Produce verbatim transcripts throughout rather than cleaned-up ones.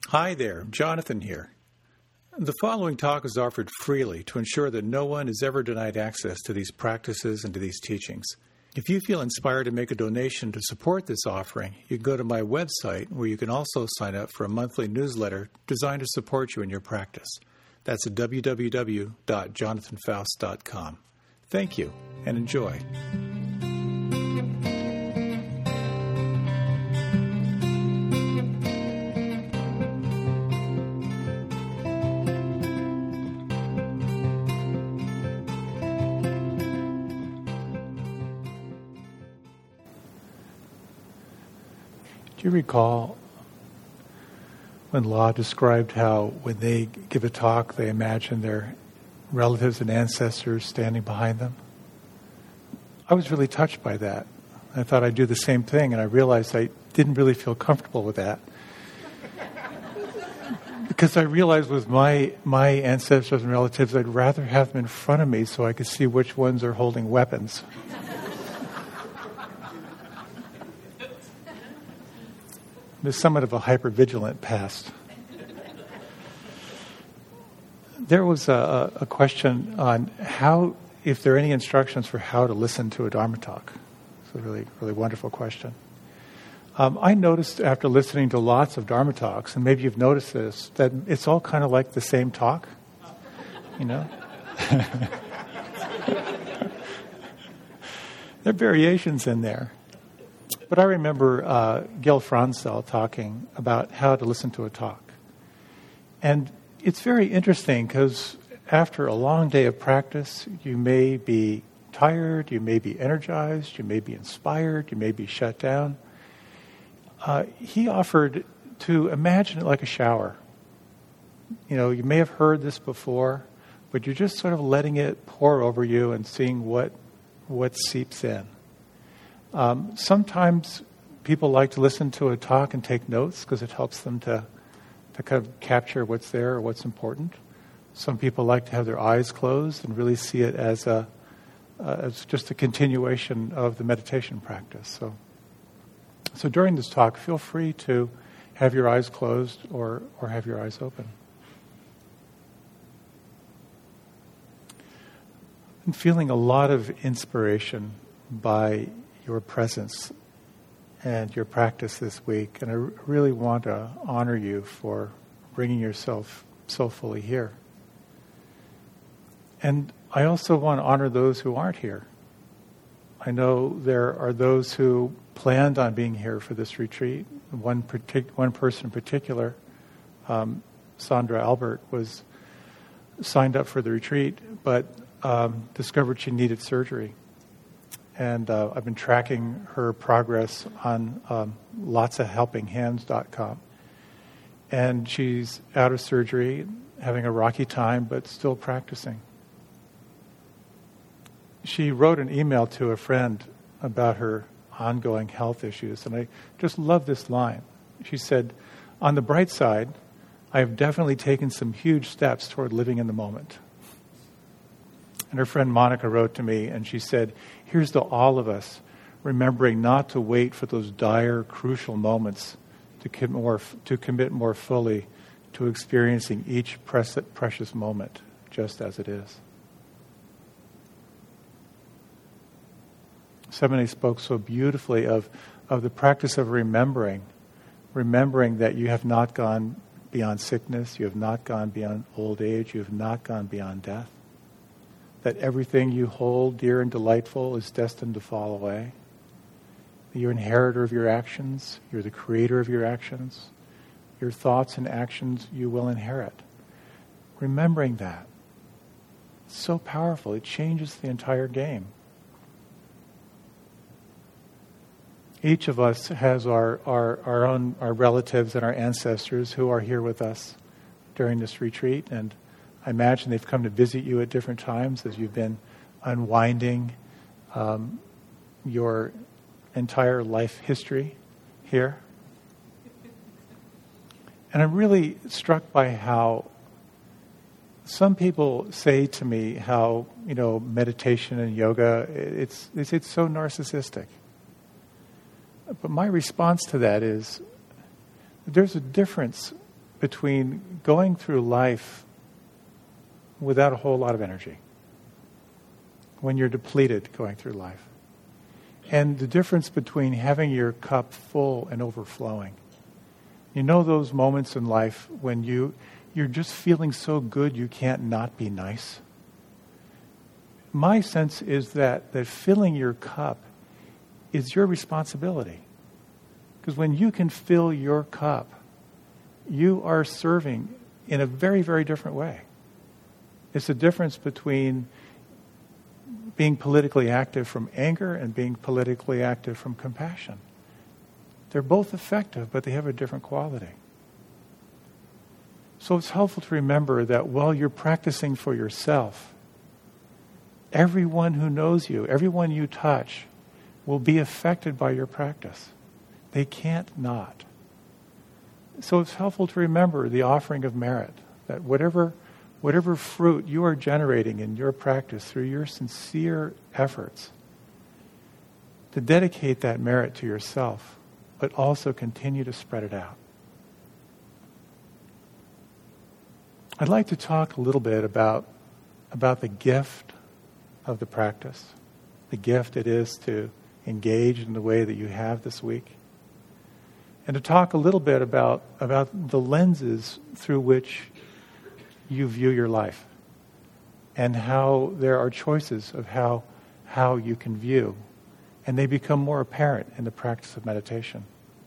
Hi there, Jonathan here. The following talk is offered freely to ensure that no one is ever denied access to these practices and to these teachings. If you feel inspired to make a donation to support this offering, you can go to my website where you can also sign up for a monthly newsletter designed to support you in your practice. That's at w w w dot jonathan faust dot com. Thank you and enjoy. Do you recall when Law described how when they give a talk, they imagine their relatives and ancestors standing behind them? I was really touched by that. I thought I'd do the same thing, and I realized I didn't really feel comfortable with that. Because I realized with my, my ancestors and relatives, I'd rather have them in front of me so I could see which ones are holding weapons. There's somewhat of a hypervigilant past. There was a, a question on how, if there are any instructions for how to listen to a Dharma talk. It's a really, really wonderful question. Um, I noticed after listening to lots of Dharma talks, and maybe you've noticed this, that it's all kind of like the same talk, you know? There are variations in there. But I remember uh, Gil Fronsdal talking about how to listen to a talk. And it's very interesting because after a long day of practice, you may be tired, you may be energized, you may be inspired, you may be shut down. Uh, he offered to imagine it like a shower. You know, you may have heard this before, but you're just sort of letting it pour over you and seeing what what seeps in. Um, sometimes people like to listen to a talk and take notes because it helps them to, to kind of capture what's there or what's important. Some people like to have their eyes closed and really see it as a uh, as just a continuation of the meditation practice. So, so during this talk, feel free to have your eyes closed or, or have your eyes open. I'm feeling a lot of inspiration by your presence and your practice this week, and I r- really want to honor you for bringing yourself so fully here. And I also want to honor those who aren't here. I know there are those who planned on being here for this retreat. One partic- one person in particular, um, Sandra Albert, was signed up for the retreat, but um, discovered she needed surgery. And uh, I've been tracking her progress on um, lots of helping hands dot com. And she's out of surgery, having a rocky time, but still practicing. She wrote an email to a friend about her ongoing health issues, and I just love this line. She said, "On the bright side, I have definitely taken some huge steps toward living in the moment." And her friend Monica wrote to me, and she said, "Here's to all of us, remembering not to wait for those dire, crucial moments to commit more, to commit more fully to experiencing each precious moment just as it is." Samane spoke so beautifully of, of the practice of remembering, remembering that you have not gone beyond sickness, you have not gone beyond old age, you have not gone beyond death. That everything you hold dear and delightful is destined to fall away. That you're an inheritor of your actions. You're the creator of your actions. Your thoughts and actions you will inherit. Remembering that. It's so powerful. It changes the entire game. Each of us has our, our, our own our relatives and our ancestors who are here with us during this retreat, and I imagine they've come to visit you at different times as you've been unwinding um, your entire life history here. And I'm really struck by how some people say to me how, you know, meditation and yoga, it's it's, it's so narcissistic. But my response to that is there's a difference between going through life without a whole lot of energy, when you're depleted going through life, and the difference between having your cup full and overflowing. You know those moments in life when you, you're just feeling so good you can't not be nice? My sense is that, that filling your cup is your responsibility. Because when you can fill your cup, you are serving in a very, very different way. It's the difference between being politically active from anger and being politically active from compassion. They're both effective, but they have a different quality. So it's helpful to remember that while you're practicing for yourself, everyone who knows you, everyone you touch, will be affected by your practice. They can't not. So it's helpful to remember the offering of merit, that whatever whatever fruit you are generating in your practice through your sincere efforts, to dedicate that merit to yourself, but also continue to spread it out. I'd like to talk a little bit about, about the gift of the practice, the gift it is to engage in the way that you have this week, and to talk a little bit about, about the lenses through which you view your life and how there are choices of how, how you can view, and they become more apparent in the practice of meditation.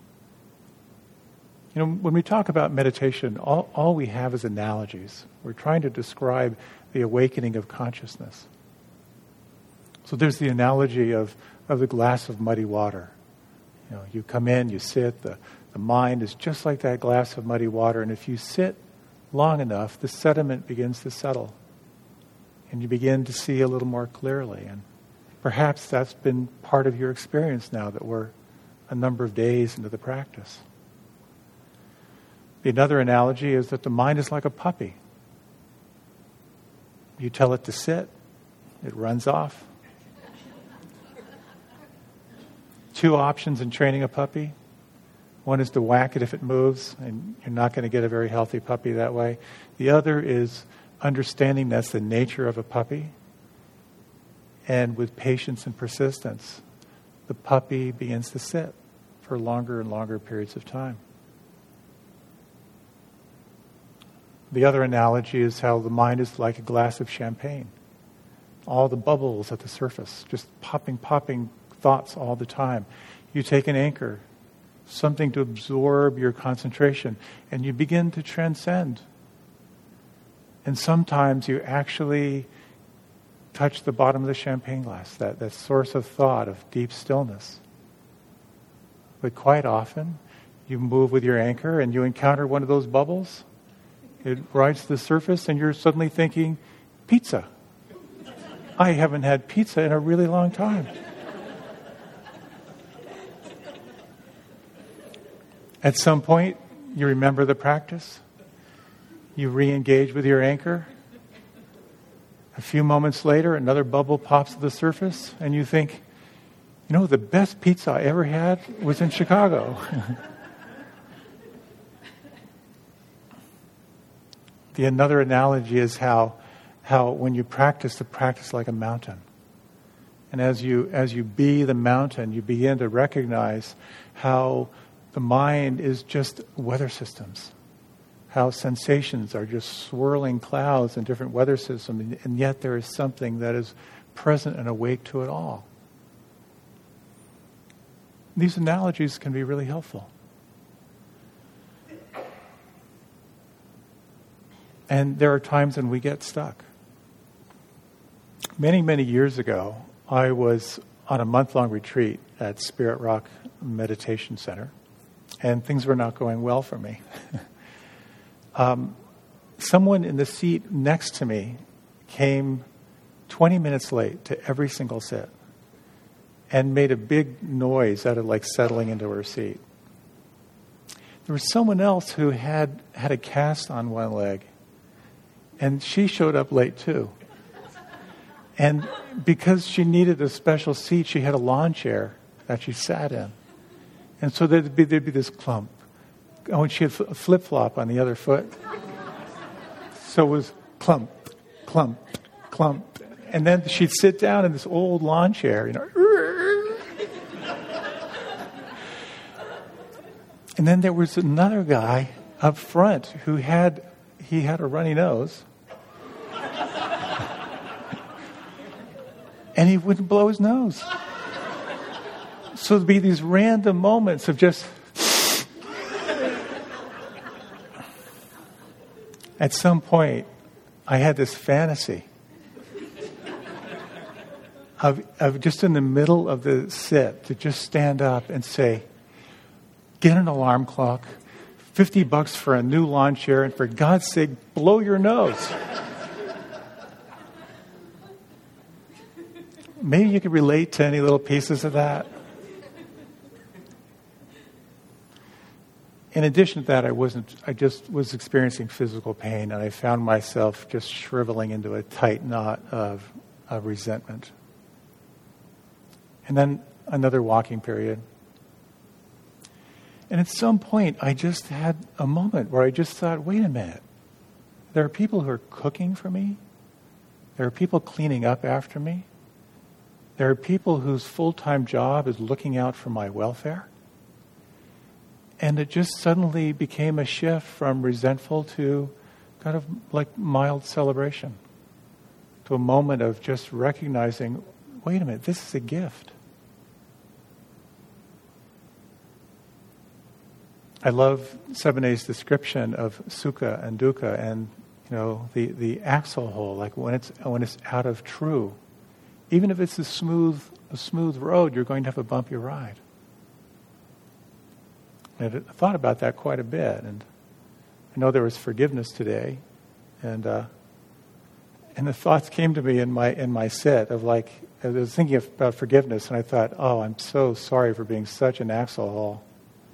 You know, when we talk about meditation, all, all we have is analogies. We're trying to describe the awakening of consciousness. So there's the analogy of, of the glass of muddy water. You know, you come in, you sit, the, the mind is just like that glass of muddy water, and if you sit long enough, the sediment begins to settle, and you begin to see a little more clearly. And perhaps that's been part of your experience now that we're a number of days into the practice. Another analogy is that the mind is like a puppy. You tell it to sit, it runs off. Two options in training a puppy. One is to whack it if it moves, and you're not going to get a very healthy puppy that way. The other is understanding that's the nature of a puppy. And with patience and persistence, the puppy begins to sit for longer and longer periods of time. The other analogy is how the mind is like a glass of champagne. All the bubbles at the surface, just popping, popping thoughts all the time. You take an anchor, something to absorb your concentration, and you begin to transcend. And sometimes you actually touch the bottom of the champagne glass, that, that source of thought, of deep stillness. But quite often, you move with your anchor and you encounter one of those bubbles. It rides to the surface and you're suddenly thinking, pizza. I haven't had pizza in a really long time. At some point, you remember the practice. You re-engage with your anchor. A few moments later, another bubble pops to the surface, and you think, you know, the best pizza I ever had was in Chicago. The another analogy is how, how when you practice, to practice like a mountain. And as you as you be the mountain, you begin to recognize how the mind is just weather systems. How sensations are just swirling clouds in different weather systems, and yet there is something that is present and awake to it all. These analogies can be really helpful. And there are times when we get stuck. Many, many years ago, I was on a month-long retreat at Spirit Rock Meditation Center, and things were not going well for me. um, someone in the seat next to me came twenty minutes late to every single sit and made a big noise out of like settling into her seat. There was someone else who had had a cast on one leg, and she showed up late too. And because she needed a special seat, she had a lawn chair that she sat in. And so there'd be, there'd be this clump, oh, and she had a flip-flop on the other foot. So it was clump, clump, clump. And then she'd sit down in this old lawn chair, you know. And then there was another guy up front who had, he had a runny nose. And he wouldn't blow his nose. So there'd be these random moments of just... At some point, I had this fantasy of, of just in the middle of the sit to just stand up and say, get an alarm clock, fifty bucks for a new lawn chair, and for God's sake, blow your nose. Maybe you could relate to any little pieces of that. In addition to that, I wasn't, I just was experiencing physical pain, and I found myself just shriveling into a tight knot of, of resentment. And then another walking period. And at some point, I just had a moment where I just thought, wait a minute. There are people who are cooking for me. There are people cleaning up after me. There are people whose full-time job is looking out for my welfare. And it just suddenly became a shift from resentful to kind of like mild celebration. To a moment of just recognizing, wait a minute, this is a gift. I love Sebene's description of sukha and dukkha and, you know, the, the axle hole, like when it's when it's out of true. Even if it's a smooth a smooth road, you're going to have a bumpy ride. And I thought about that quite a bit, and I know there was forgiveness today, and uh, and the thoughts came to me in my in my sit of like I was thinking of, about forgiveness, and I thought, oh, I'm so sorry for being such an axle hole.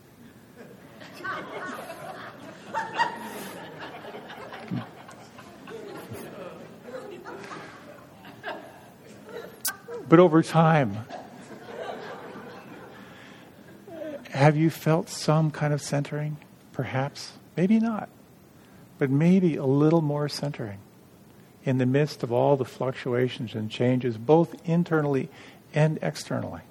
But over time, have you felt some kind of centering? Perhaps. Maybe not. But maybe a little more centering in the midst of all the fluctuations and changes, both internally and externally.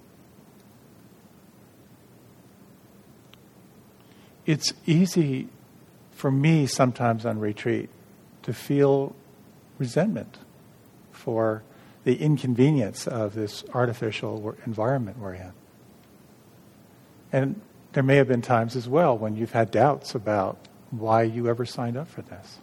It's easy for me sometimes on retreat to feel resentment for the inconvenience of this artificial environment we're in. And there may have been times as well when you've had doubts about why you ever signed up for this.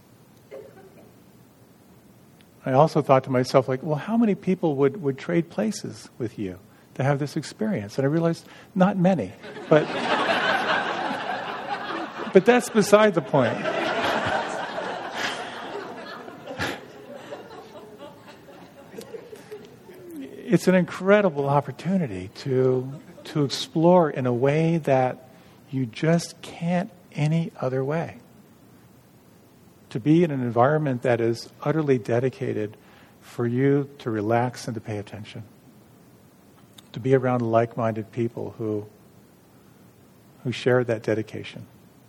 I also thought to myself, like, well, how many people would, would trade places with you to have this experience? And I realized not many. But, but that's beside the point. It's an incredible opportunity to to explore in a way that you just can't any other way. To be in an environment that is utterly dedicated for you to relax and to pay attention. To be around like-minded people who who share that dedication.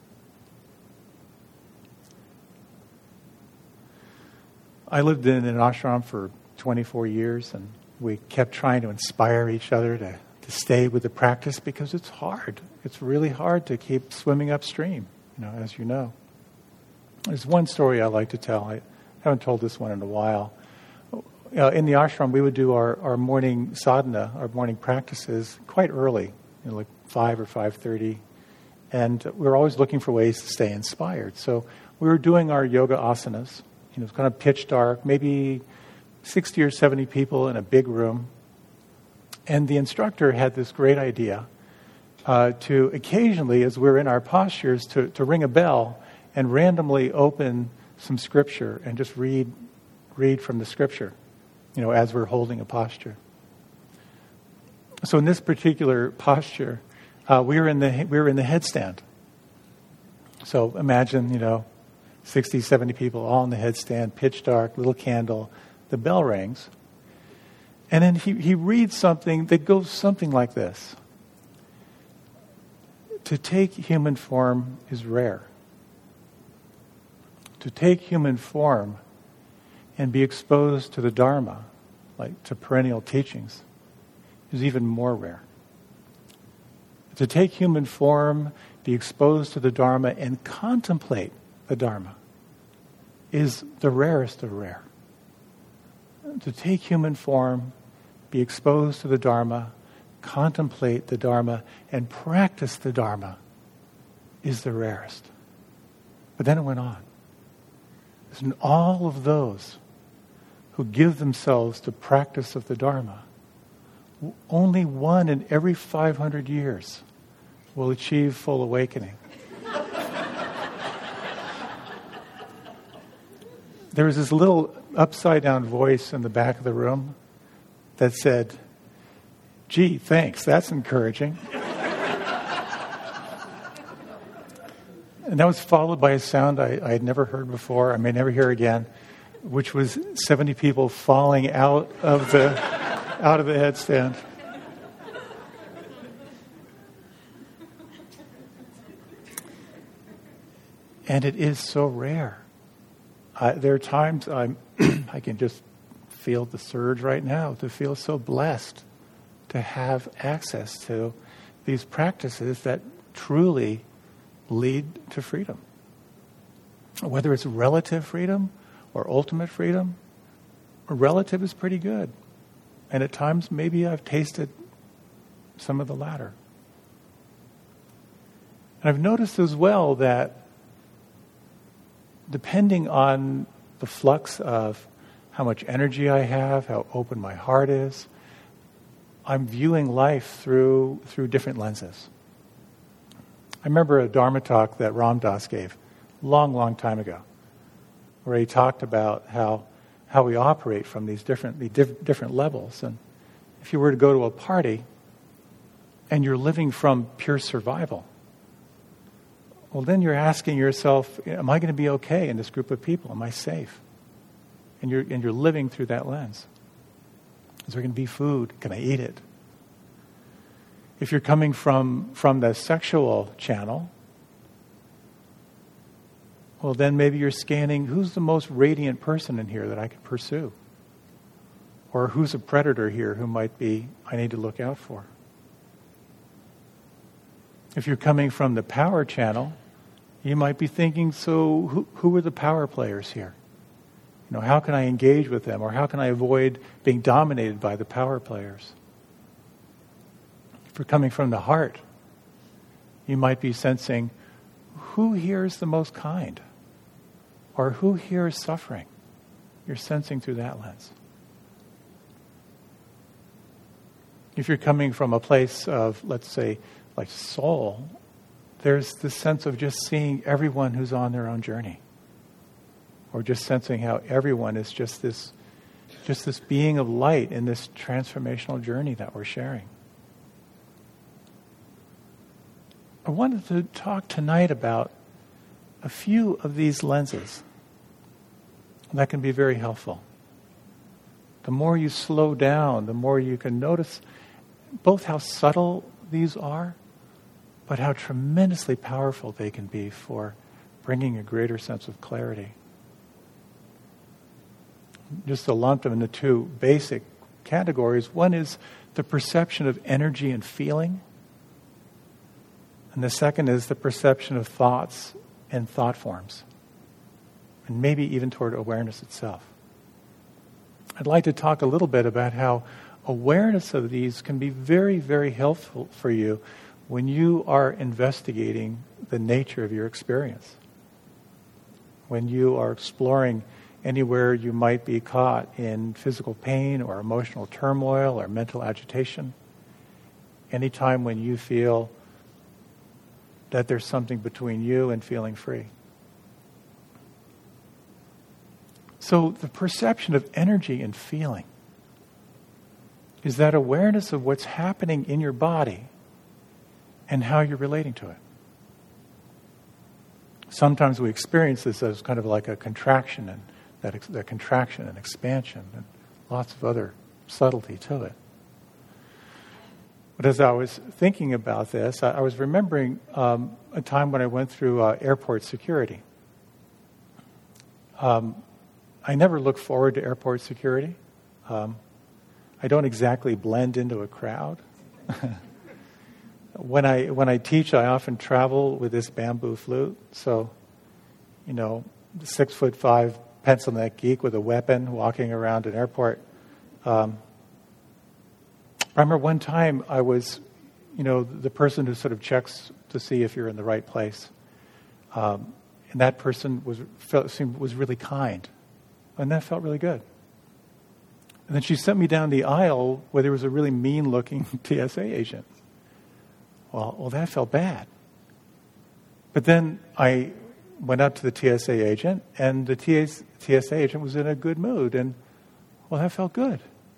I lived in an ashram for twenty-four years, and we kept trying to inspire each other to, to stay with the practice because it's hard. It's really hard to keep swimming upstream, you know, as you know. There's one story I like to tell. I haven't told this one in a while. Uh, in the ashram, we would do our, our morning sadhana, our morning practices, quite early, you know, like five or five thirty. And we were always looking for ways to stay inspired. So we were doing our yoga asanas. You know, it's kind of pitch dark, maybe sixty or seventy people in a big room. And the instructor had this great idea uh, to occasionally, as we're in our postures, to, to ring a bell and randomly open some scripture and just read read from the scripture, you know, as we're holding a posture. So in this particular posture, uh, we were in the we were in the headstand. So imagine, you know, sixty, seventy people all in the headstand, pitch dark, little candle. The bell rings, and then he, he reads something that goes something like this. to take human form is rare. To take human form and be exposed to the Dharma, like to perennial teachings, is even more rare. To take human form, be exposed to the Dharma, and contemplate the Dharma is the rarest of rare. To take human form, be exposed to the Dharma, contemplate the Dharma, and practice the Dharma is the rarest. But then it went on. And all of those who give themselves to practice of the Dharma, only one in every five hundred years will achieve full awakening. There was this little upside-down voice in the back of the room that said, "Gee, thanks, that's encouraging." And that was followed by a sound I, I had never heard before, I may never hear again, which was seventy people falling out of the out of the headstand. And it is so rare. I, there are times I'm, I can just feel the surge right now to feel so blessed to have access to these practices that truly lead to freedom. Whether it's relative freedom or ultimate freedom, relative is pretty good. And at times maybe I've tasted some of the latter. And I've noticed as well that depending on the flux of how much energy I have, how open my heart is, I'm viewing life through through different lenses. I remember a Dharma talk that Ram Dass gave a long, long time ago, where he talked about how how we operate from these different the diff, different levels. And if you were to go to a party and you're living from pure survival, well, then you're asking yourself, am I going to be okay in this group of people? Am I safe? And you're and you're living through that lens. Is there going to be food? Can I eat it? If you're coming from, from the sexual channel, well, then maybe you're scanning, who's the most radiant person in here that I could pursue? Or who's a predator here who might be, I need to look out for? If you're coming from the power channel, you might be thinking, so who, who are the power players here? You know, how can I engage with them? Or how can I avoid being dominated by the power players? If you're coming from the heart, you might be sensing, who here is the most kind? Or who here is suffering? You're sensing through that lens. If you're coming from a place of, let's say, like soul, there's this sense of just seeing everyone who's on their own journey. Or just sensing how everyone is just this, just this being of light in this transformational journey that we're sharing. I wanted to talk tonight about a few of these lenses that can be very helpful. The more you slow down, the more you can notice both how subtle these are, but how tremendously powerful they can be for bringing a greater sense of clarity. Just to lump them into two basic categories. One is the perception of energy and feeling. And the second is the perception of thoughts and thought forms. And maybe even toward awareness itself. I'd like to talk a little bit about how awareness of these can be very, very helpful for you when you are investigating the nature of your experience. When you are exploring anywhere you might be caught in physical pain or emotional turmoil or mental agitation. Anytime when you feel that there's something between you and feeling free. So the perception of energy and feeling is that awareness of what's happening in your body and how you're relating to it. Sometimes we experience this as kind of like a contraction and that, ex- that contraction and expansion and lots of other subtlety to it. But as I was thinking about this, I, I was remembering um, a time when I went through uh, airport security. Um, I never look forward to airport security. Um, I don't exactly blend into a crowd. when I when I teach, I often travel with this bamboo flute. So, you know, the six foot five pencil neck geek with a weapon walking around an airport. Um, I remember one time I was, you know, the person who sort of checks to see if you're in the right place. Um, and that person was felt, seemed, was really kind. And that felt really good. And then she sent me down the aisle where there was a really mean-looking T S A agent. Well, well, that felt bad. But then I went up to the T S A agent, and the T S A agent was in a good mood. And, well, that felt good.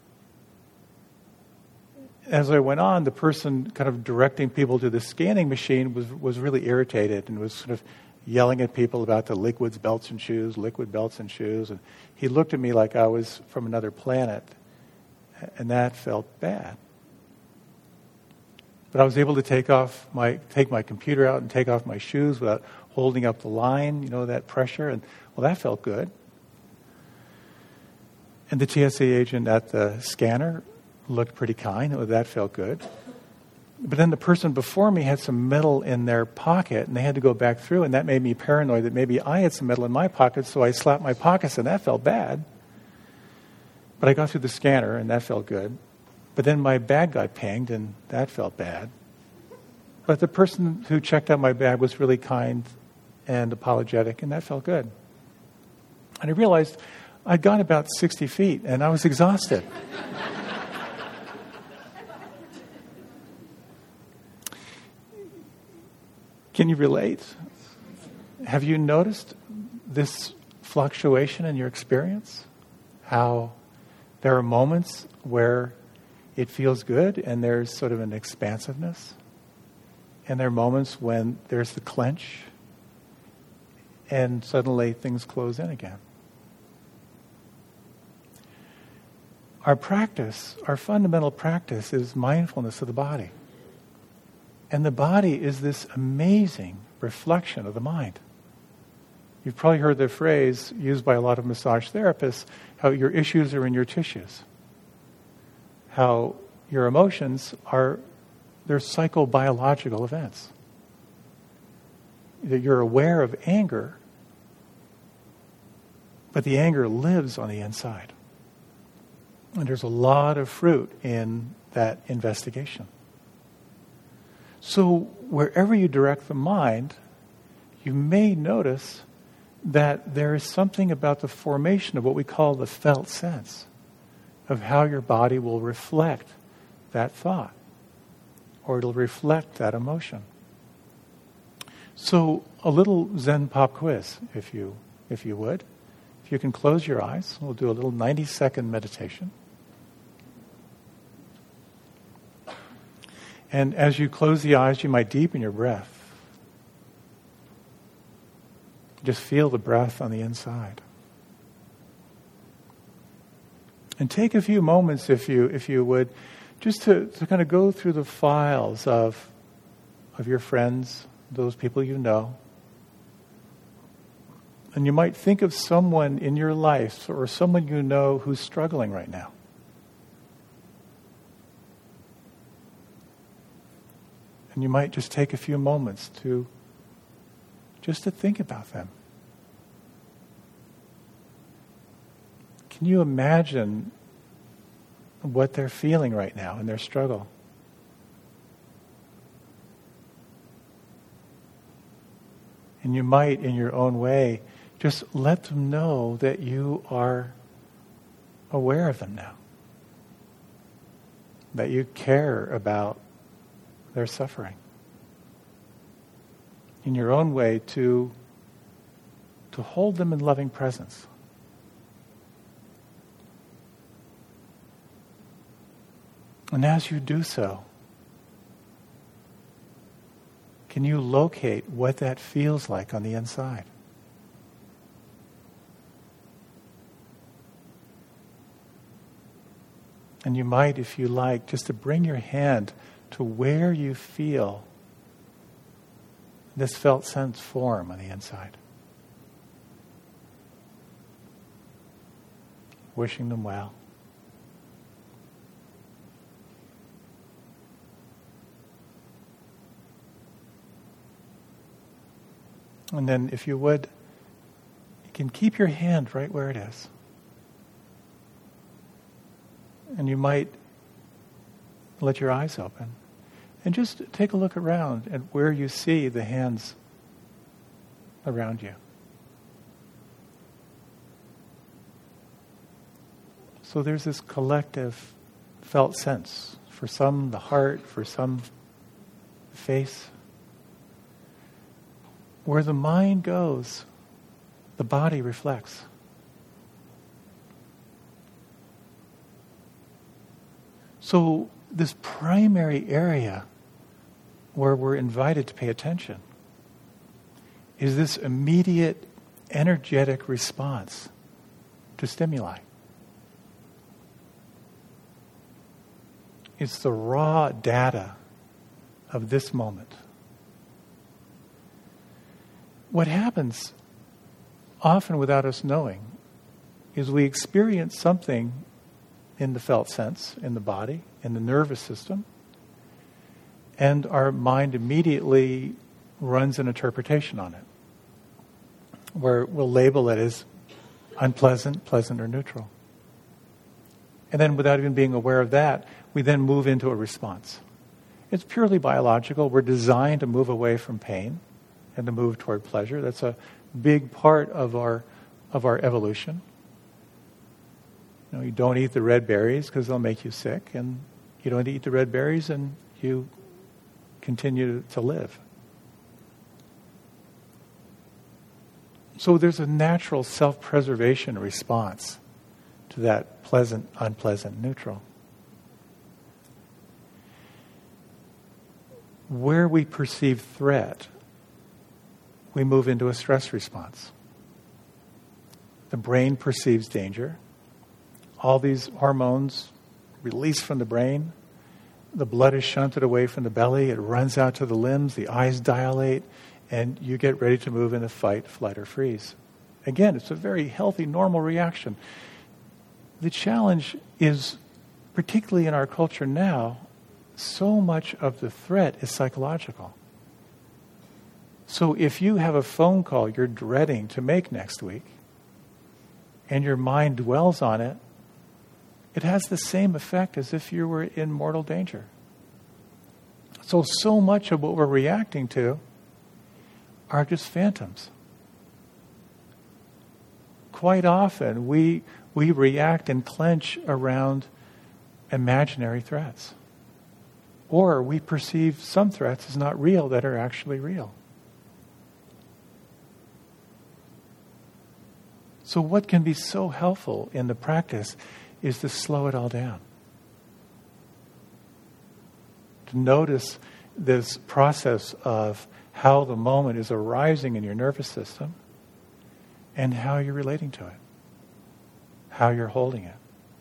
As I went on, the person kind of directing people to the scanning machine was was really irritated and was sort of yelling at people about the liquids, belts, and shoes, liquid belts and shoes. And he looked at me like I was from another planet, and that felt bad. But I was able to take off my take my computer out and take off my shoes without holding up the line, you know, that pressure, and well, that felt good. And the T S A agent at the scanner looked pretty kind. Oh, that felt good. But then the person before me had some metal in their pocket, and they had to go back through, and that made me paranoid that maybe I had some metal in my pocket, so I slapped my pockets, and that felt bad. But I got through the scanner, and that felt good. But then my bag got pinged, and that felt bad. But the person who checked out my bag was really kind and apologetic, and that felt good. And I realized I'd gone about sixty feet, and I was exhausted. Can you relate? Have you noticed this fluctuation in your experience? How there are moments where it feels good and there's sort of an expansiveness. And there are moments when there's the clench and suddenly things close in again. Our practice, our fundamental practice is mindfulness of the body. And the body is this amazing reflection of the mind. You've probably heard the phrase used by a lot of massage therapists, how your issues are in your tissues. How your emotions are, they're psychobiological events. That you're aware of anger, but the anger lives on the inside. And there's a lot of fruit in that investigation. So wherever you direct the mind, you may notice that there is something about the formation of what we call the felt sense, of how your body will reflect that thought, or it'll reflect that emotion. So a little Zen pop quiz, if you if you would. If you can close your eyes, we'll do a little ninety-second meditation. And as you close the eyes, you might deepen your breath. Just feel the breath on the inside. And take a few moments, if you if you would, just to, to kind of go through the files of, of your friends, those people you know. And you might think of someone in your life or someone you know who's struggling right now. And you might just take a few moments to just to think about them. Can you imagine what they're feeling right now in their struggle? And you might, in your own way, just let them know that you are aware of them now. That you care about their suffering. In your own way, to, to hold them in loving presence. And as you do so, can you locate what that feels like on the inside? And you might, if you like, just to bring your hand to where you feel this felt sense form on the inside. Wishing them well. And then, if you would, you can keep your hand right where it is. And you might let your eyes open and just take a look around at where you see the hands around you. So there's this collective felt sense. For some, the heart, for some, the face. Where the mind goes, the body reflects. So this primary area where we're invited to pay attention is this immediate, energetic response to stimuli. It's the raw data of this moment. What happens, often without us knowing, is we experience something in the felt sense, in the body, in the nervous system, and our mind immediately runs an interpretation on it, where we'll label it as unpleasant, pleasant, or neutral. And then without even being aware of that, we then move into a response. It's purely biological. We're designed to move away from pain and to move toward pleasure. That's a big part of our of our evolution. You know, you don't eat the red berries because they'll make you sick, and you don't eat the red berries and you continue to live. So there's a natural self-preservation response to that pleasant, unpleasant, neutral. Where we perceive threat, we move into a stress response. The brain perceives danger. All these hormones release from the brain. The blood is shunted away from the belly. It runs out to the limbs. The eyes dilate. And you get ready to move into fight, flight, or freeze. Again, it's a very healthy, normal reaction. The challenge is, particularly in our culture now, so much of the threat is psychological. So if you have a phone call you're dreading to make next week, and your mind dwells on it, it has the same effect as if you were in mortal danger. So, so much of what we're reacting to are just phantoms. Quite often, we we react and clench around imaginary threats. Or we perceive some threats as not real that are actually real. So what can be so helpful in the practice is to slow it all down. To notice this process of how the moment is arising in your nervous system and how you're relating to it, how you're holding it.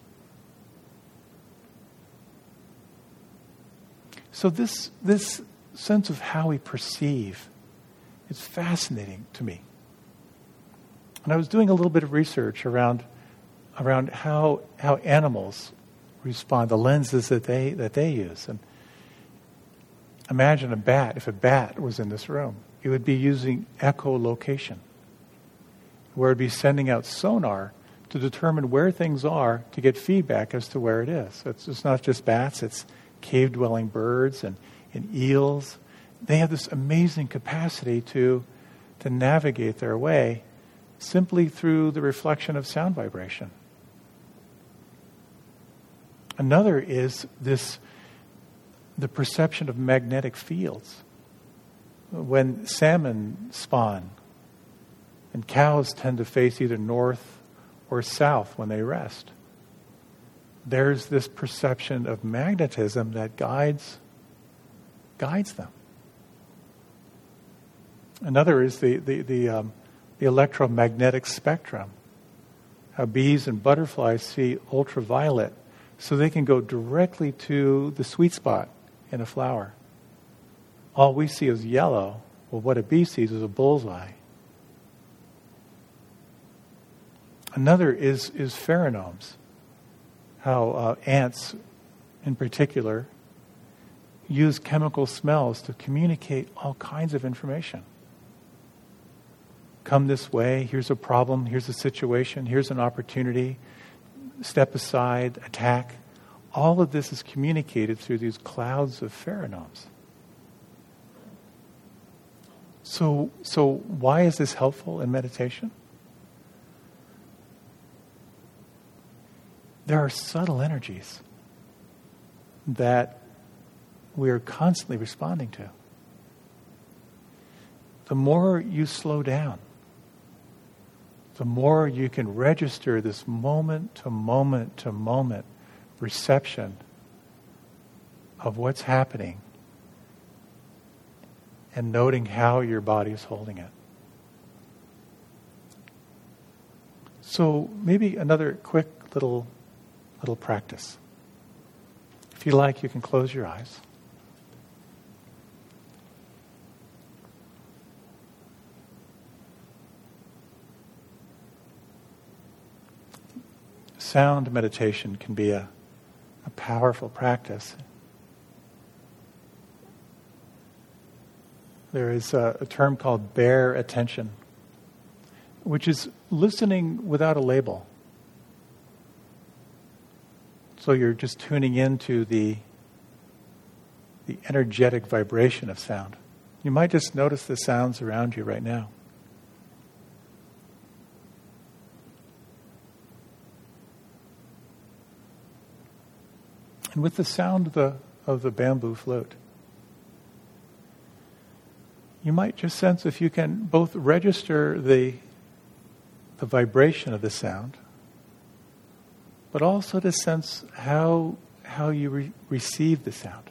So this this sense of how we perceive is fascinating to me. And I was doing a little bit of research around around how how animals respond, the lenses that they that they use. And imagine a bat. If a bat was in this room, it would be using echolocation, where it'd be sending out sonar to determine where things are to get feedback as to where it is. It's, it's not just bats, it's cave-dwelling birds and, and eels. They have this amazing capacity to, to navigate their way simply through the reflection of sound vibration. Another is this, the perception of magnetic fields. When salmon spawn, and cows tend to face either north or south when they rest, there's this perception of magnetism that guides guides them. Another is the the the, um, the electromagnetic spectrum. How bees and butterflies see ultraviolet, so they can go directly to the sweet spot in a flower. All we see is yellow. Well, what a bee sees is a bullseye. Another is, is pheromones. How uh, ants, in particular, use chemical smells to communicate all kinds of information. Come this way, here's a problem, here's a situation, here's an opportunity, step aside, attack. All of this is communicated through these clouds of pheromones. So, so why is this helpful in meditation? There are subtle energies that we are constantly responding to. The more you slow down, the more you can register this moment to moment to moment reception of what's happening and noting how your body is holding it. So maybe another quick little little practice. If you like, you can close your eyes. Sound meditation can be a, a powerful practice. There is a, a term called bare attention, which is listening without a label. So you're just tuning into the, the energetic vibration of sound. You might just notice the sounds around you right now. And with the sound of the, of the bamboo flute, you might just sense if you can both register the, the vibration of the sound, but also to sense how, how you re- receive the sound.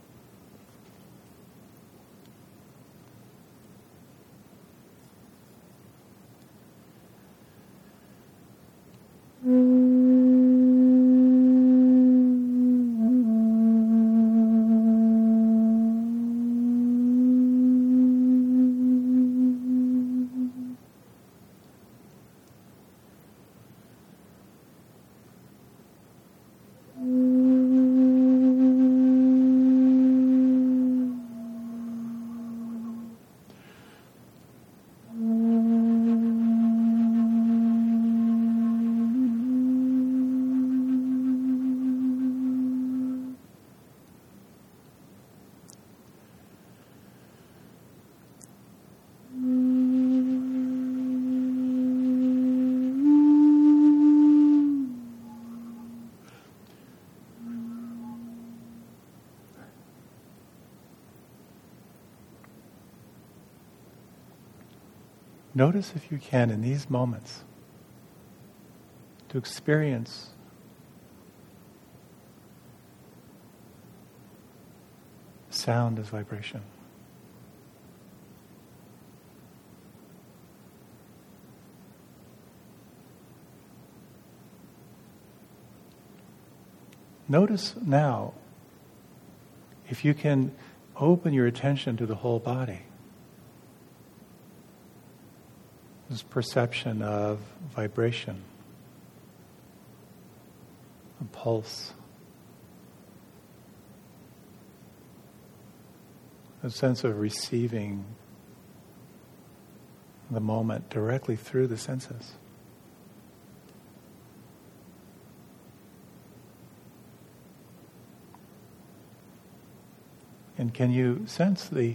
Notice if you can in these moments to experience sound as vibration. Notice now if you can open your attention to the whole body. This perception of vibration, a pulse, a sense of receiving the moment directly through the senses. And can you sense the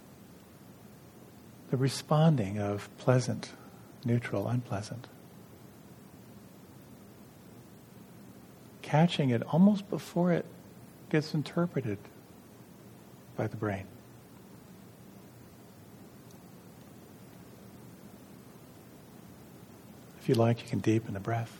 the responding of pleasant, neutral, unpleasant? Catching it almost before it gets interpreted by the brain. If you like, you can deepen the breath.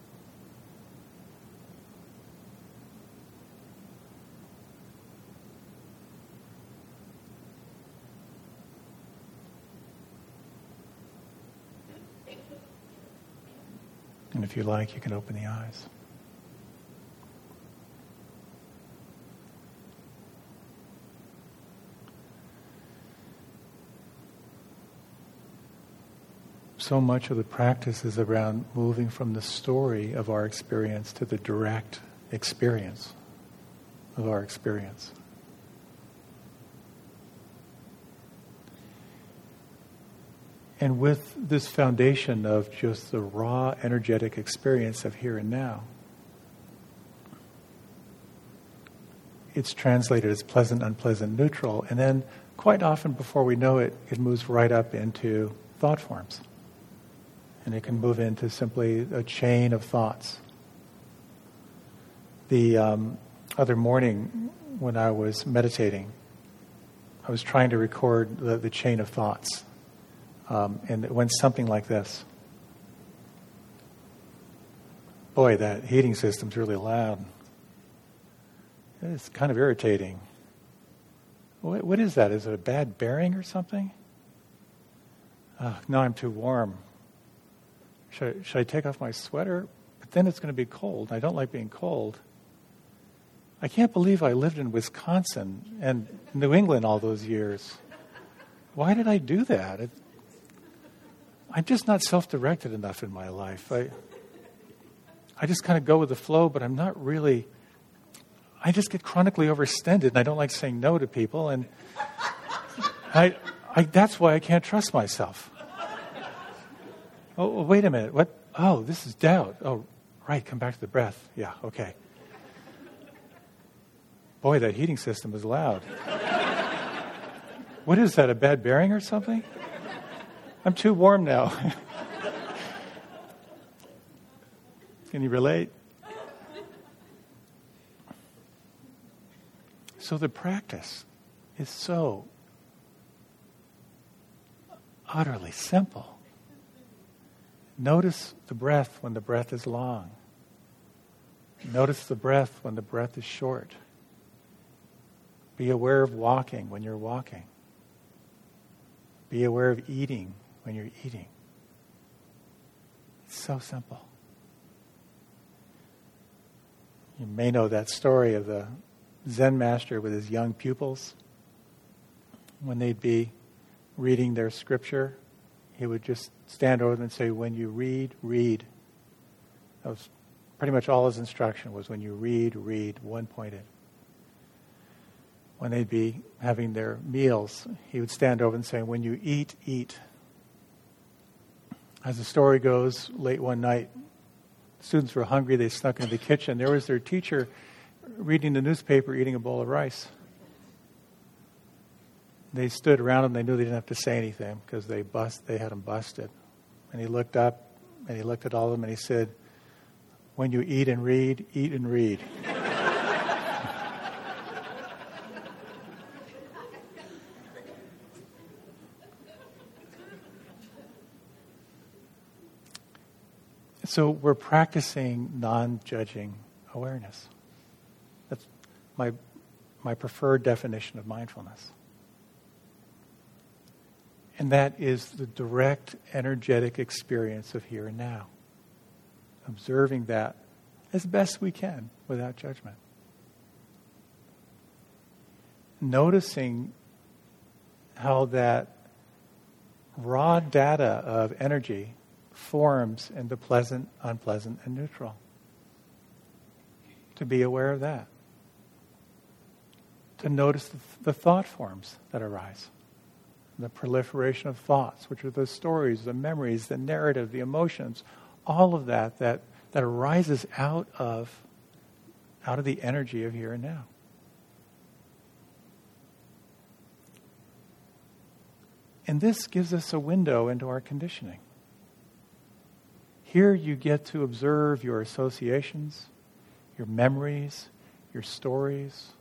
And if you like, you can open the eyes. so much of the practice is around moving from the story of our experience to the direct experience of our experience. And with this foundation of just the raw, energetic experience of here and now, it's translated as pleasant, unpleasant, neutral, and then quite often before we know it, it moves right up into thought forms. And it can move into simply a chain of thoughts. The um, other morning when I was meditating, I was trying to record the, the chain of thoughts. Um, and it went something like this. Boy, that heating system's really loud. It's kind of irritating. What, what is that? Is it a bad bearing or something? Uh, no, I'm too warm. Should I, should I take off my sweater? But then it's going to be cold. I don't like being cold. I can't believe I lived in Wisconsin and New England all those years. Why did I do that? It, I'm just not self-directed enough in my life. I, I just kind of go with the flow, but I'm not really... I just get chronically overextended, and I don't like saying no to people, and I, I, that's why I can't trust myself. Oh, wait a minute. What? Oh, this is doubt. Oh, right, come back to the breath. Yeah, okay. Boy, that heating system is loud. What is that, a bad bearing or something? I'm too warm now. Can you relate? So the practice is so utterly simple. Notice the breath when the breath is long. Notice the breath when the breath is short. Be aware of walking when you're walking. Be aware of eating when you're eating. It's so simple. You may know that story of the Zen master with his young pupils. When they'd be reading their scripture, he would just stand over them and say, when you read, read. That was pretty much all his instruction was when you read, read, one-pointed. When they'd be having their meals, he would stand over and say, when you eat, eat. As the story goes, late one night, students were hungry, they snuck into the kitchen. There was their teacher reading the newspaper, eating a bowl of rice. They stood around him. They knew they didn't have to say anything because they bust. They had him busted. And he looked up and he looked at all of them and he said, "When you eat and read, eat and read." So we're practicing non-judging awareness. That's my my preferred definition of mindfulness. And that is the direct energetic experience of here and now. Observing that as best we can without judgment. Noticing how that raw data of energy forms into pleasant, unpleasant, and neutral. To be aware of that. To notice the, the thought forms that arise. The proliferation of thoughts, which are the stories, the memories, the narrative, the emotions, all of that that, that arises out of, out of the energy of here and now. And this gives us a window into our conditioning. Here you get to observe your associations, your memories, your stories.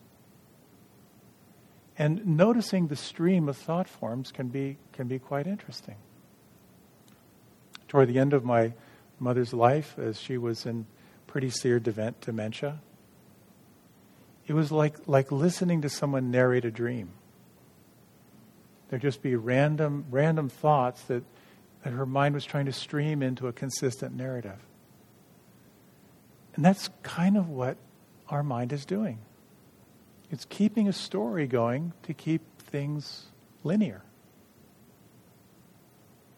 And noticing the stream of thought forms can be can be quite interesting. Toward the end of my mother's life, as she was in pretty severe dementia, it was like, like listening to someone narrate a dream. There'd just be random random thoughts that that her mind was trying to stream into a consistent narrative. And that's kind of what our mind is doing. It's keeping a story going to keep things linear.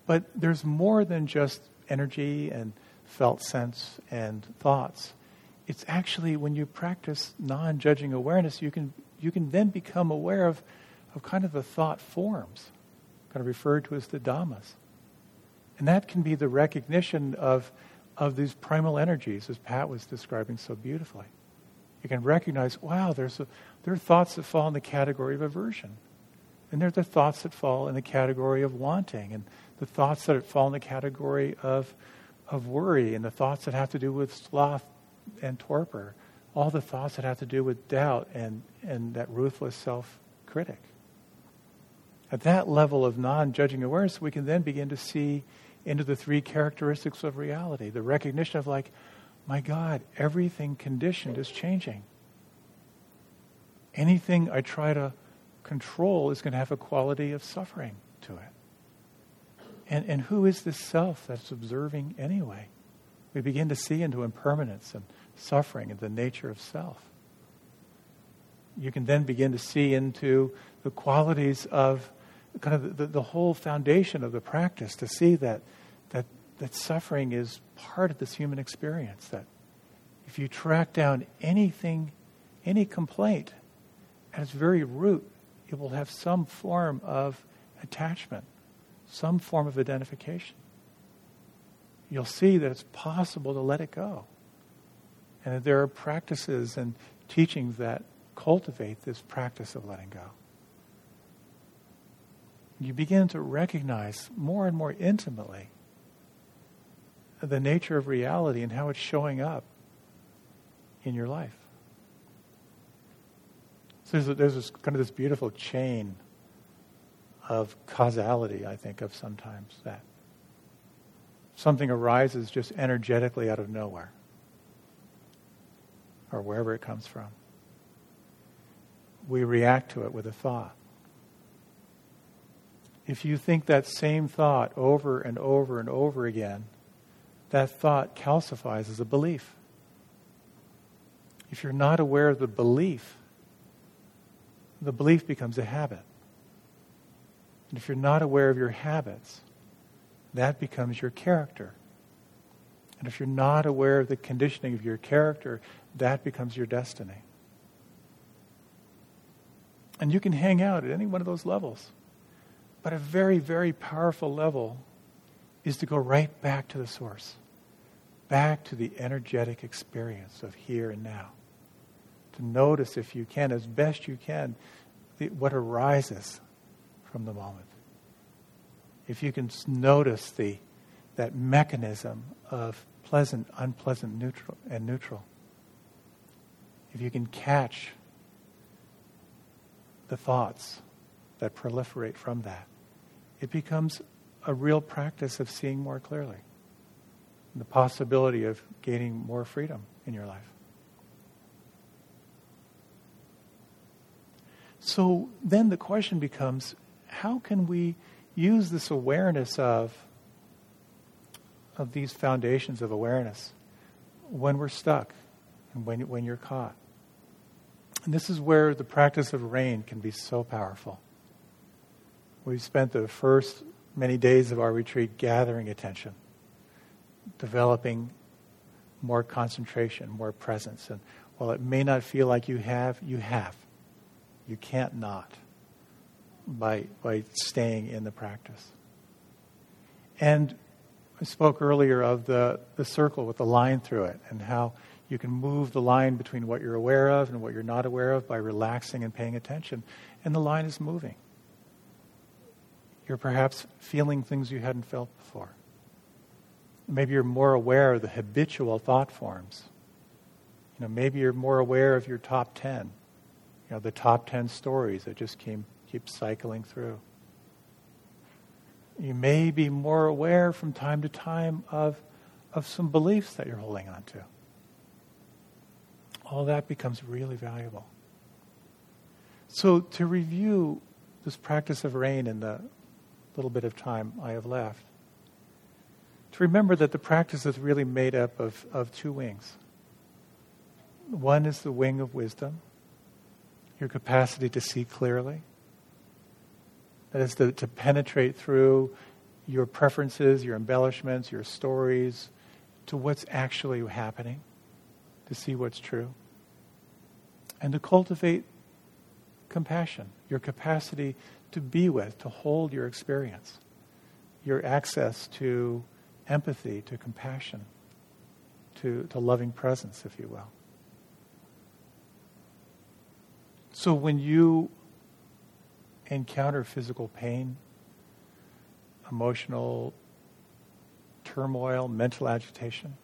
But there's more than just energy and felt sense and thoughts. It's actually when you practice non-judging awareness, you can you can then become aware of, of kind of the thought forms, kind of referred to as the Dhammas. And that can be the recognition of, of these primal energies, as Pat was describing so beautifully. You can recognize, wow, there's a, there are thoughts that fall in the category of aversion. And there's the thoughts that fall in the category of wanting, and the thoughts that fall in the category of, of worry, and the thoughts that have to do with sloth and torpor, all the thoughts that have to do with doubt and, and that ruthless self-critic. At that level of non-judging awareness, we can then begin to see into the three characteristics of reality. The recognition of like, my God, everything conditioned is changing. Anything I try to control is going to have a quality of suffering to it. And, and who is this self that's observing anyway? We begin to see into impermanence and suffering and the nature of self. You can then begin to see into the qualities of kind of the, the whole foundation of the practice, to see that, that that suffering is part of this human experience, that if you track down anything, any complaint, at its very root, it will have some form of attachment, some form of identification. You'll see that it's possible to let it go. And that there are practices and teachings that cultivate this practice of letting go. You begin to recognize more and more intimately the nature of reality and how it's showing up in your life. So there's, a, there's this, kind of this beautiful chain of causality, I think, of sometimes that something arises just energetically out of nowhere, or wherever it comes from. We react to it with a thought. If you think that same thought over and over and over again, that thought calcifies as a belief. If you're not aware of the belief, the belief becomes a habit. And if you're not aware of your habits, that becomes your character. And if you're not aware of the conditioning of your character, that becomes your destiny. And you can hang out at any one of those levels. But a very, very powerful level is to go right back to the source, back to the energetic experience of here and now. To notice, if you can, as best you can, the, what arises from the moment. If you can notice the that mechanism of pleasant, unpleasant, neutral, and neutral. If you can catch the thoughts that proliferate from that, it becomes a real practice of seeing more clearly. And the possibility of gaining more freedom in your life. So then the question becomes, how can we use this awareness of, of these foundations of awareness when we're stuck and when, when you're caught? And this is where the practice of rain can be so powerful. We've spent the first many days of our retreat gathering attention, developing more concentration, more presence. And while it may not feel like you have, you have. You can't not by, by staying in the practice. And I spoke earlier of the, the circle with the line through it and how you can move the line between what you're aware of and what you're not aware of by relaxing and paying attention. And the line is moving. You're perhaps feeling things you hadn't felt before. Maybe you're more aware of the habitual thought forms. You know, maybe you're more aware of your top ten. You know, the top ten stories that just keep, keep cycling through. You may be more aware from time to time of, of some beliefs that you're holding on to. All that becomes really valuable. So to review this practice of rain in the little bit of time I have left, to remember that the practice is really made up of, of two wings. One is the wing of wisdom, your capacity to see clearly. That is to, to penetrate through your preferences, your embellishments, your stories, to what's actually happening, to see what's true, and to cultivate compassion, your capacity to be with, to hold your experience, your access to empathy, to compassion, to, to loving presence, if you will. So when you encounter physical pain, emotional turmoil, mental agitation,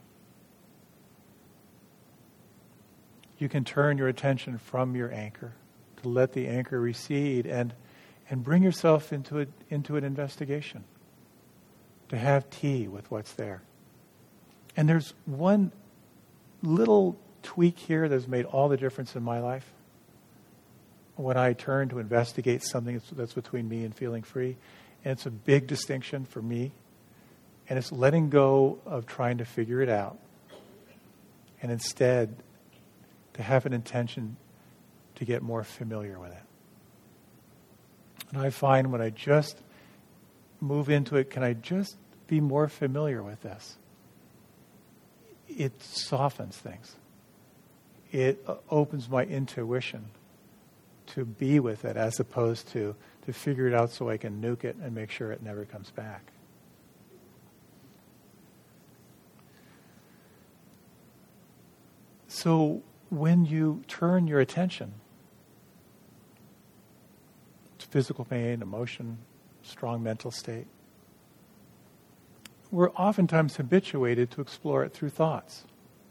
you can turn your attention from your anchor to let the anchor recede and and bring yourself into a, into an investigation, to have tea with what's there. And there's one little tweak here that's made all the difference in my life. When I turn to investigate something that's, that's between me and feeling free, and it's a big distinction for me, and it's letting go of trying to figure it out, and instead to have an intention to get more familiar with it. And I find when I just move into it, can I just be more familiar with this? It softens things. It opens my intuition to be with it as opposed to to figure it out so I can nuke it and make sure it never comes back. So when you turn your attention to physical pain, emotion, strong mental state, we're oftentimes habituated to explore it through thoughts,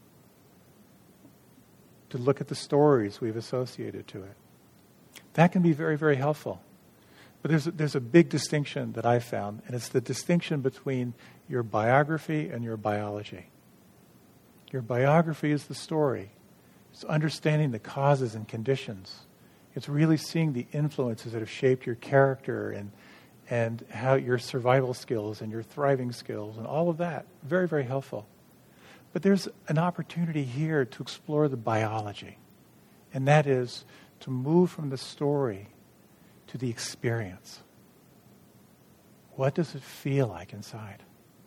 to look at the stories we've associated to it. That can be very, very helpful. But there's a, there's a big distinction that I found, and it's the distinction between your biography and your biology. Your biography is the story. It's understanding the causes and conditions. It's really seeing the influences that have shaped your character and and how your survival skills and your thriving skills and all of that. Very, very helpful. But there's an opportunity here to explore the biology. And that is to move from the story to the experience. What does it feel like inside?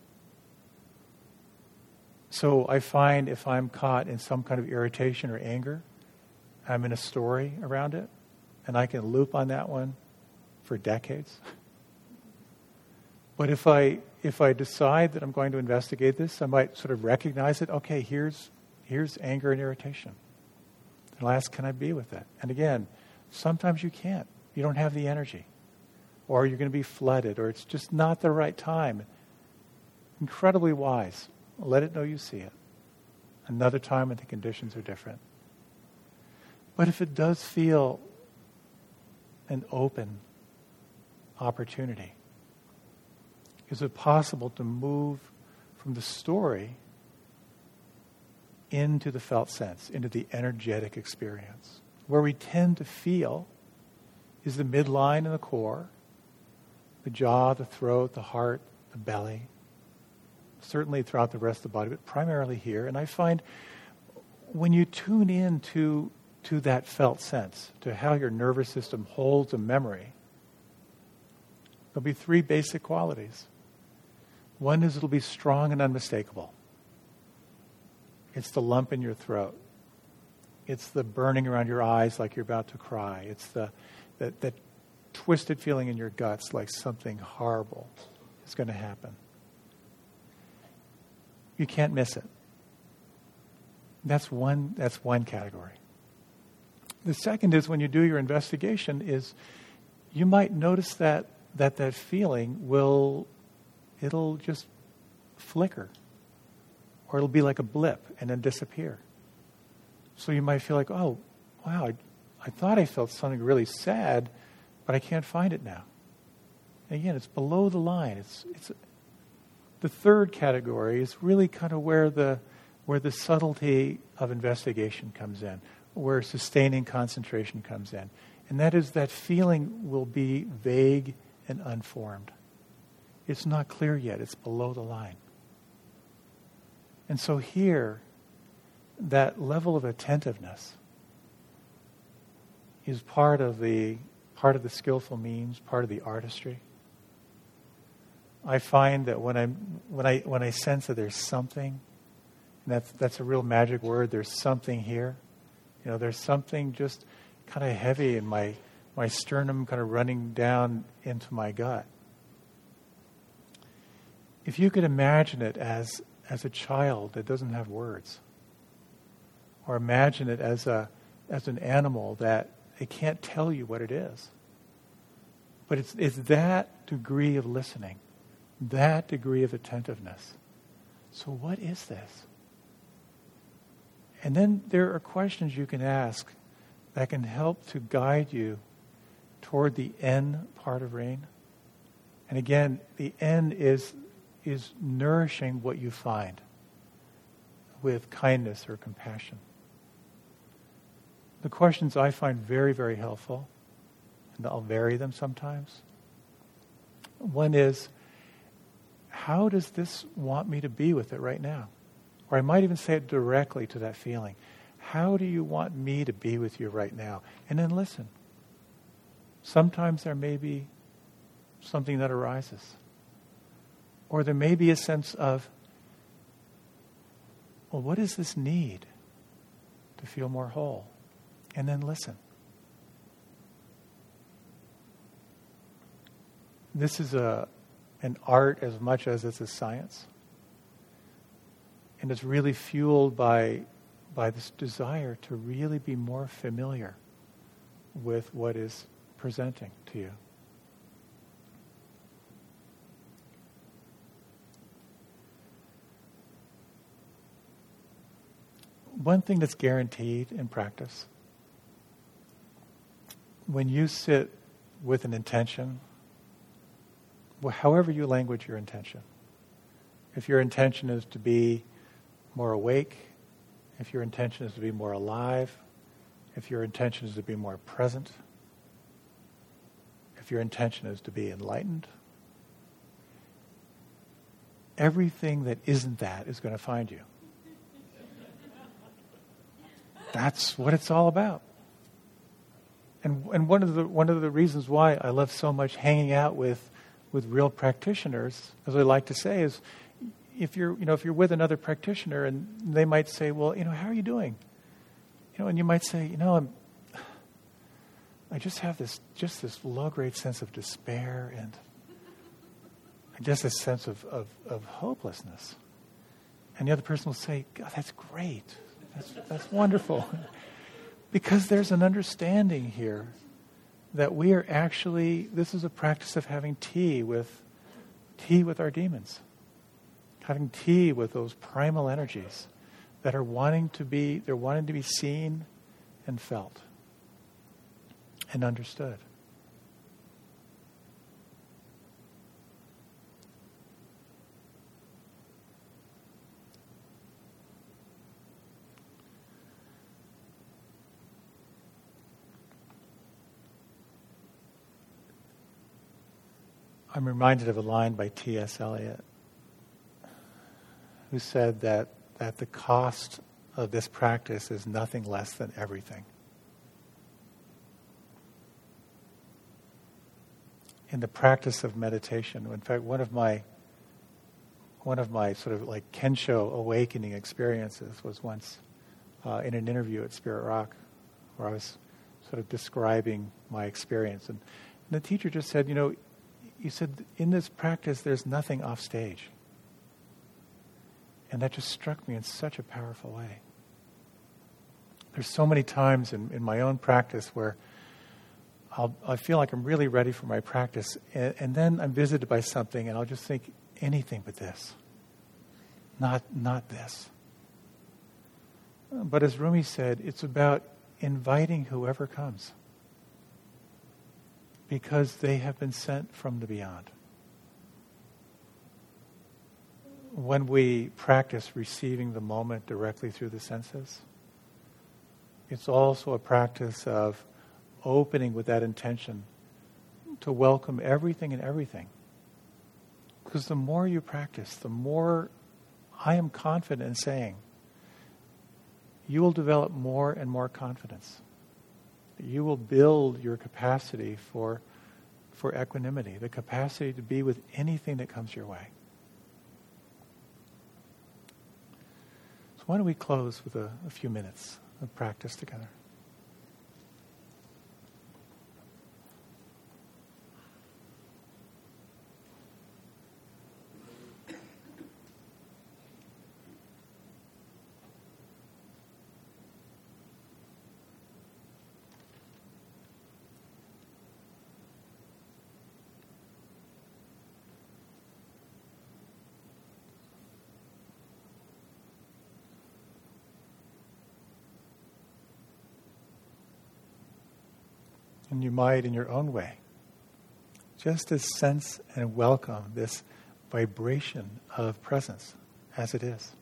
So I find if I'm caught in some kind of irritation or anger, I'm in a story around it, and I can loop on that one for decades. But if I if I decide that I'm going to investigate this, I might sort of recognize it. Okay, here's here's anger and irritation. And I'll ask, can I be with it? And again, sometimes you can't. You don't have the energy. Or you're going to be flooded, or it's just not the right time. Incredibly wise. Let it know you see it. Another time when the conditions are different. But if it does feel an open opportunity, is it possible to move from the story into the felt sense, into the energetic experience? Where we tend to feel is the midline and the core, the jaw, the throat, the heart, the belly, certainly throughout the rest of the body, but primarily here. And I find when you tune in to, to that felt sense, to how your nervous system holds a memory, there'll be three basic qualities. One is it'll be strong and unmistakable. It's the lump in your throat. It's the burning around your eyes like you're about to cry. It's the that, that twisted feeling in your guts like something horrible is going to happen. You can't miss it. That's one, that's one category. The second is when you do your investigation is you might notice that that, that feeling will, it'll just flicker. Or it'll be like a blip and then disappear. So you might feel like, oh, wow, I, I thought I felt something really sad, but I can't find it now. And again, it's below the line. It's it's the third category is really kind of where the where the subtlety of investigation comes in, where sustaining concentration comes in. And that is that feeling will be vague and unformed. It's not clear yet. It's below the line. And so here, that level of attentiveness is part of the part of the skillful means, part of the artistry. I find that when I'm when I when I sense that there's something, and that's that's a real magic word. There's something here. You know, there's something just kind of heavy in my my sternum, kind of running down into my gut. If you could imagine it as as a child that doesn't have words, or imagine it as a as an animal that it can't tell you what it is, but it's it's that degree of listening, that degree of attentiveness. So what is this? And then there are questions you can ask that can help to guide you toward the N part of rain. And again, the N is is nourishing what you find with kindness or compassion. The questions I find very, very helpful, and I'll vary them sometimes. One is, how does this want me to be with it right now? Or I might even say it directly to that feeling. How do you want me to be with you right now? And then listen. Sometimes there may be something that arises. Or there may be a sense of, well, what does this need to feel more whole? And then listen. This is a an art as much as it's a science. And it's really fueled by by this desire to really be more familiar with what is presenting to you. One thing that's guaranteed in practice, when you sit with an intention, well, however you language your intention, if your intention is to be more awake, if your intention is to be more alive, if your intention is to be more present, if your intention is to be enlightened, everything that isn't that is going to find you. That's what it's all about. And and one of the one of the reasons why I love so much hanging out with with real practitioners, as I like to say, is if you're you know if you're with another practitioner and they might say, well, you know, how are you doing? You know, and you might say, you know, I'm I just have this just this low grade sense of despair and just this sense of, of, of hopelessness. And the other person will say, God, that's great. That's that's wonderful. Because there's an understanding here that we are actually, this is a practice of having tea with tea with our demons. Having tea with those primal energies that are wanting to be, they're wanting to be seen and felt and understood. I'm reminded of a line by T S Eliot, who said that, that the cost of this practice is nothing less than everything. In the practice of meditation, in fact, one of my one of my sort of like Kensho awakening experiences was once uh, in an interview at Spirit Rock, where I was sort of describing my experience, and, and the teacher just said, you know, you said, in this practice, there's nothing off stage. And that just struck me in such a powerful way. There's so many times in, in my own practice where I'll, I feel like I'm really ready for my practice, and, and then I'm visited by something, and I'll just think, anything but this. Not, not this. But as Rumi said, it's about inviting whoever comes, because they have been sent from the beyond. When we practice receiving the moment directly through the senses, it's also a practice of opening with that intention to welcome everything and everything. Because the more you practice, the more I am confident in saying, you will develop more and more confidence. You will build your capacity for for equanimity, the capacity to be with anything that comes your way. So why don't we close with a, a few minutes of practice together? And you might, in your own way, just to sense and welcome this vibration of presence as it is.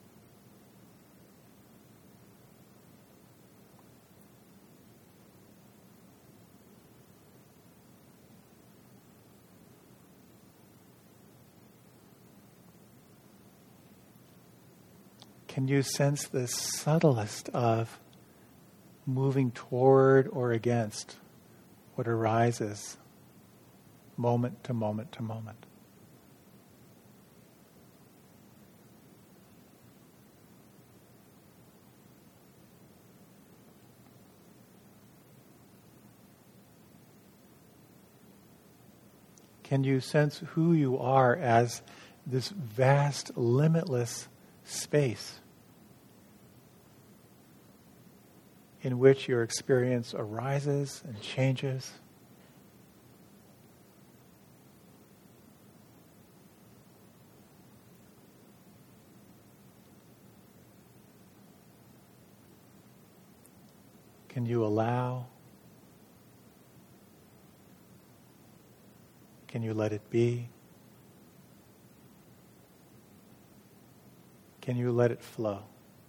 Can you sense the subtlest of moving toward or against what arises moment to moment to moment? Can you sense who you are as this vast, limitless space in which your experience arises and changes? Can you allow? Can you let it be? Can you let it flow?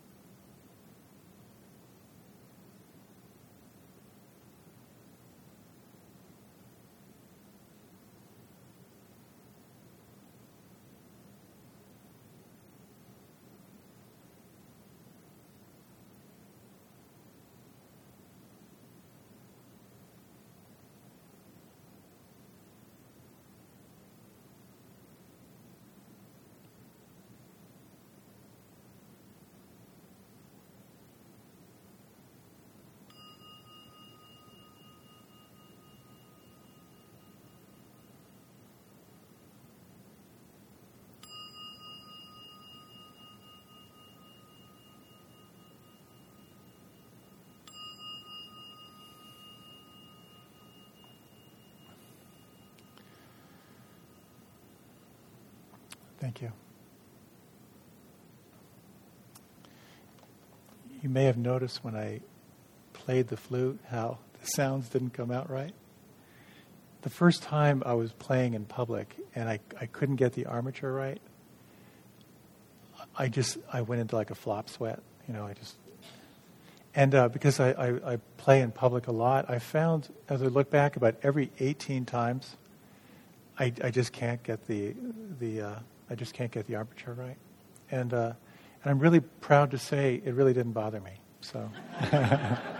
Thank you. You may have noticed when I played the flute how the sounds didn't come out right. The first time I was playing in public and I, I couldn't get the armature right, I just, I went into like a flop sweat. You know, I just, and uh, because I, I, I play in public a lot, I found, as I look back, about every eighteen times, I, I just can't get the, the, uh, I just can't get the armature right. And, uh, and I'm really proud to say it really didn't bother me. So.